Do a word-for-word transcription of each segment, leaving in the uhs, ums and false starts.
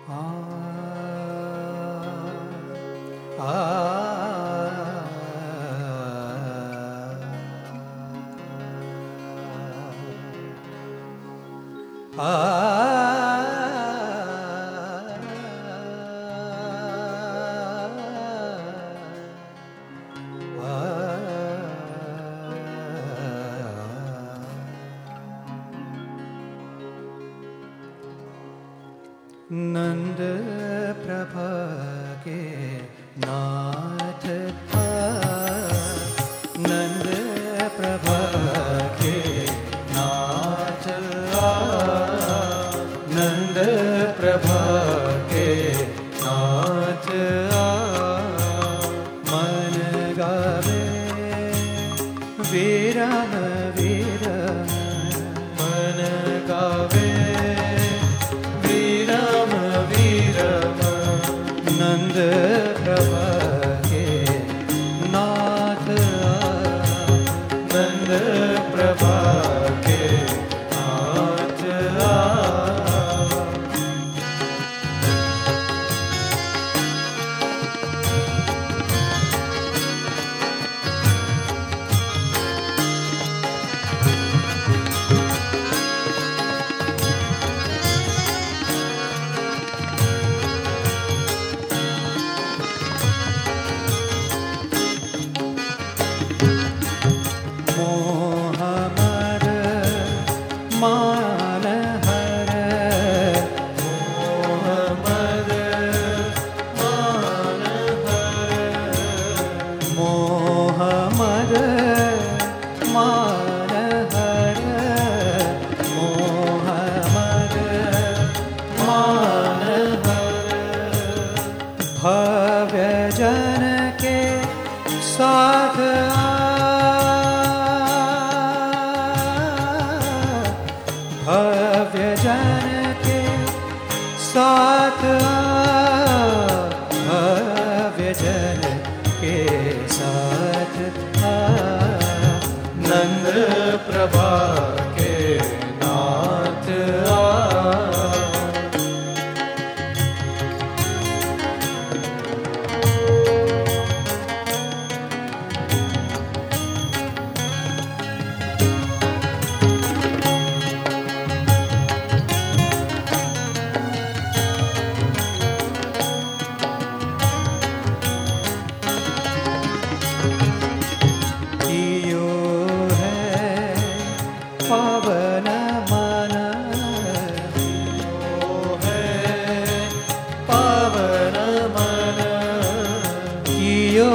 नंद प्रभा के नाथ नंद प्रभा के नाथ नंद प्रभा के नाथ मन गावे वीरम वीरम मन गावे नंद प्रभा के नाथ नंद प्रभा के नाथ मान हर मोहम्मद मान हर मोहम्मद मान हर मोहम्मद मान हर भव्य जन के साथ भव्य जन के साथ भव्य जन के साथ नंद प्रभा के नाथ पावन मन है पावन मन कियो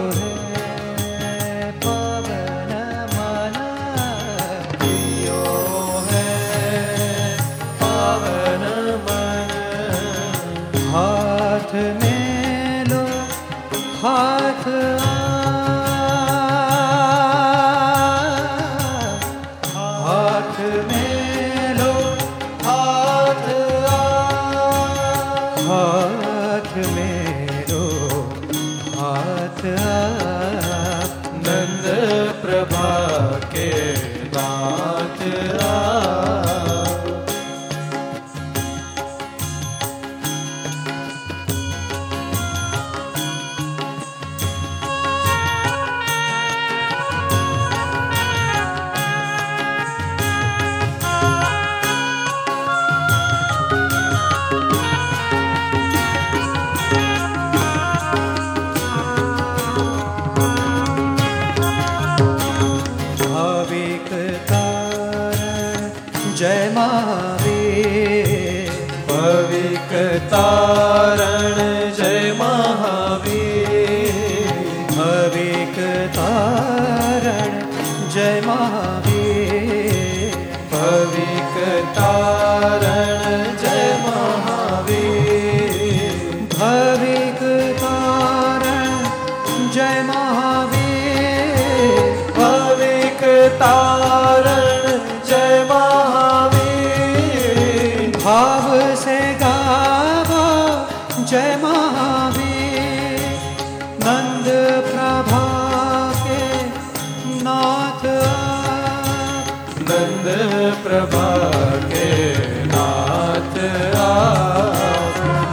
है पावन मन कियो है पावन मन हाथ में लो हाथ हाथ में लो हाथ हाथ में लो हाथ नंद प्रभा के नाथ जय महावीर भविक तारण जय महावीर भविक तारण जय महावीर भविक तारण जय महावीर भविक तारण जय महावीर भविक तारण जय महावीर भाव से गावा जय महावीर नंद प्रभा के नाथ नंद प्रभा के नाथ आ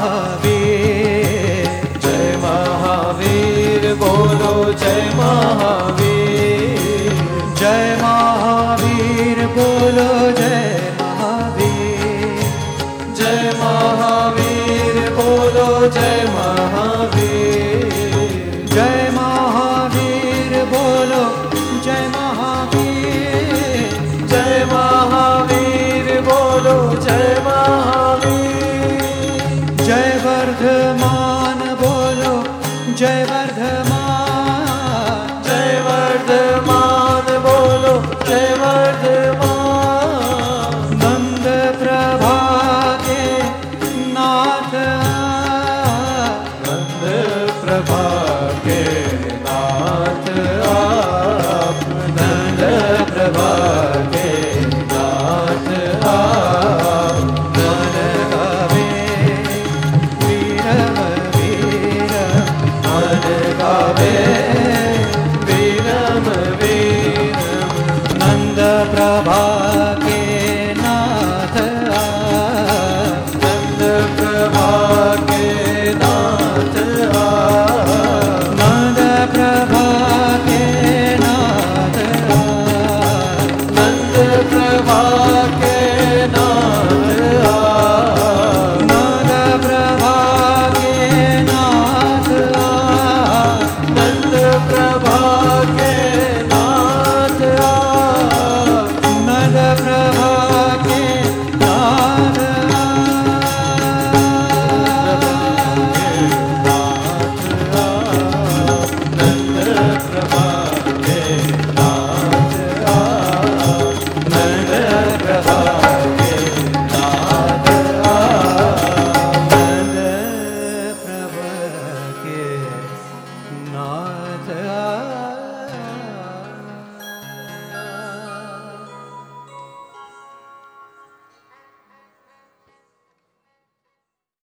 महावीर। जय महावीर बोलो जय महावीर। जय महावीर बोलो जय महावीर। जय महावीर बोलो जय महावीर। जय महावीर बोलो जय महावीर। जय महावीर बोलो जय महावीर। जय वर्धमान बोलो जय वर्धमान।